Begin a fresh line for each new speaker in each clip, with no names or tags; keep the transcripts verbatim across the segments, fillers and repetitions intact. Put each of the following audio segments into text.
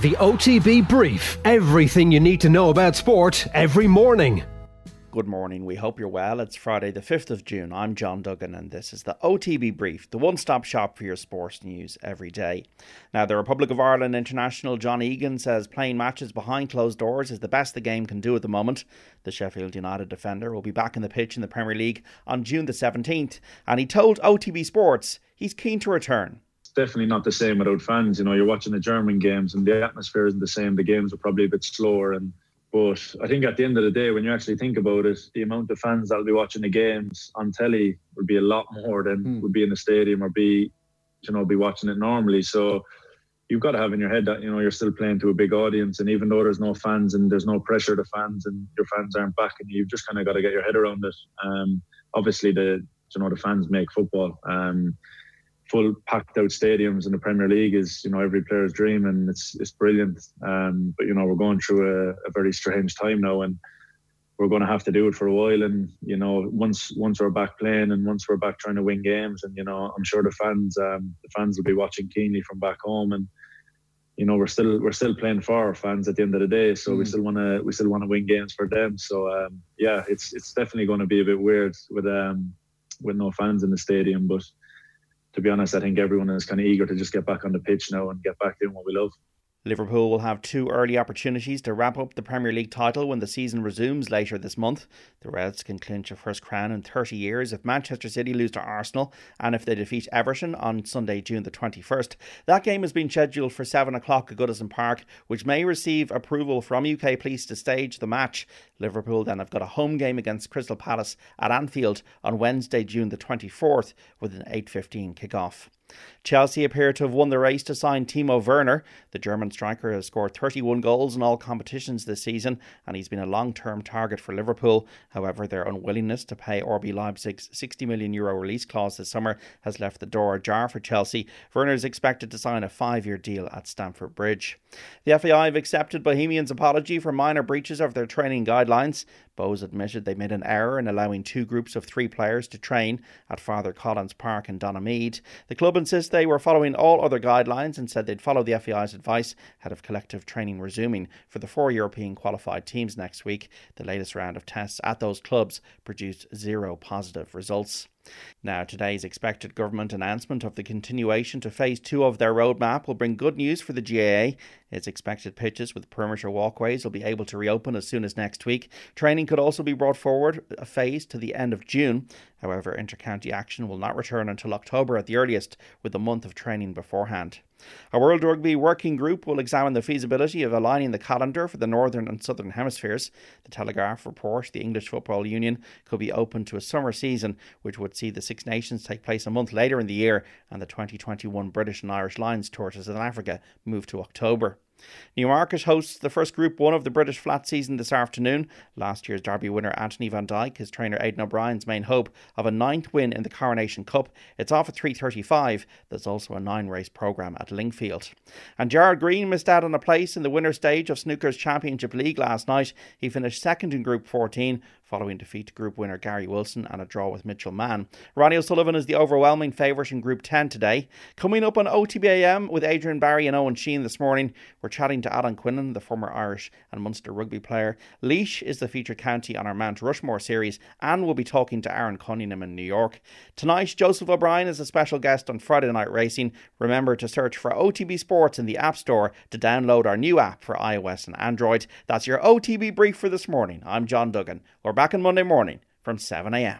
The O T B Brief. Everything you need to know about sport every morning.
Good morning, we hope you're well. It's Friday the fifth of June. I'm John Duggan and this is the O T B Brief, the one-stop shop for your sports news every day. Now, the Republic of Ireland international John Egan says playing matches behind closed doors is the best the game can do at the moment. The Sheffield United defender will be back in the pitch in the Premier League on June the seventeenth, and he told O T B Sports he's keen to return.
Definitely not the same without fans. You know, you're watching the German games and the atmosphere isn't the same. The games are probably a bit slower. And But I think at the end of the day, when you actually think about it, the amount of fans that'll be watching the games on telly will be a lot more than mm. would be in the stadium or be, you know, be watching it normally. So you've got to have in your head that, you know, you're still playing to a big audience. And even though there's no fans and there's no pressure to fans and your fans aren't backing you, you've just kind of got to get your head around it. Um, obviously, the you know the fans make football. Um, full packed out stadiums in the Premier League is, you know, every player's dream, and it's it's brilliant. Um, but, you know, we're going through a, a very strange time now, and we're going to have to do it for a while. And, you know, once once we're back playing and once we're back trying to win games, and, you know, I'm sure the fans um, the fans will be watching keenly from back home. And, you know, we're still we're still playing for our fans at the end of the day, so mm. we still want to we still want to win games for them. So um, yeah, it's it's definitely going to be a bit weird with um with no fans in the stadium, but to be honest, I think everyone is kind of eager to just get back on the pitch now and get back doing what we love.
Liverpool will have two early opportunities to wrap up the Premier League title when the season resumes later this month. The Reds can clinch a first crown in thirty years if Manchester City lose to Arsenal and if they defeat Everton on Sunday, June the twenty-first. That game has been scheduled for seven o'clock at Goodison Park, which may receive approval from U K police to stage the match. Liverpool then have got a home game against Crystal Palace at Anfield on Wednesday, June the twenty-fourth, with an eight fifteen kick-off. Chelsea appear to have won the race to sign Timo Werner. The German striker has scored thirty-one goals in all competitions this season, and he's been a long-term target for Liverpool. However, their unwillingness to pay R B Leipzig's sixty million euro release clause this summer has left the door ajar for Chelsea. Werner is expected to sign a five-year deal at Stamford Bridge. The F A I have accepted Bohemians' apology for minor breaches of their training guidelines. Bowes admitted they made an error in allowing two groups of three players to train at Father Collins Park in Donaghmede. The club insists they were following all other guidelines and said they'd follow the F A I's advice ahead of collective training resuming for the four European qualified teams next week. The latest round of tests at those clubs produced zero positive results. Now, today's expected government announcement of the continuation to phase two of their roadmap will bring good news for the G A A. Its expected pitches with perimeter walkways will be able to reopen as soon as next week. Training could also be brought forward a phase to the end of June. However, inter-county action will not return until October at the earliest, with a month of training beforehand. A World Rugby Working Group will examine the feasibility of aligning the calendar for the Northern and Southern Hemispheres. The Telegraph report the English Football Union could be open to a summer season, which would see the Six Nations take place a month later in the year and the twenty twenty-one British and Irish Lions tour to South Africa move to October. Newmarket hosts the first Group one of the British flat season this afternoon. Last year's Derby winner Anthony Van Dyke is trainer Aidan O'Brien's main hope of a ninth win in the Coronation Cup. It's off at three thirty-five. There's also a nine-race programme at Lingfield. And Gerard Green missed out on a place in the winner stage of Snooker's Championship League last night. He finished second in Group fourteen, following defeat to Group winner Gary Wilson and a draw with Mitchell Mann. Ronnie O'Sullivan is the overwhelming favourite in Group ten today. Coming up on O T B A M with Adrian Barry and Owen Sheehan this morning, we're chatting to Alan Quinlan, the former Irish and Munster rugby player. Laois is the featured county on our Mount Rushmore series, and we'll be talking to Aaron Cunningham in New York. Tonight, Joseph O'Brien is a special guest on Friday Night Racing. Remember to search for O T B Sports in the App Store to download our new app for iOS and Android. That's your O T B brief for this morning. I'm John Duggan. We're back on Monday morning from seven a.m.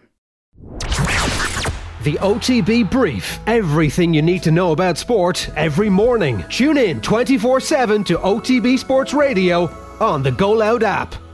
The O T B Brief. Everything you need to know about sport every morning. Tune in twenty-four seven to O T B Sports Radio on the Go Loud app.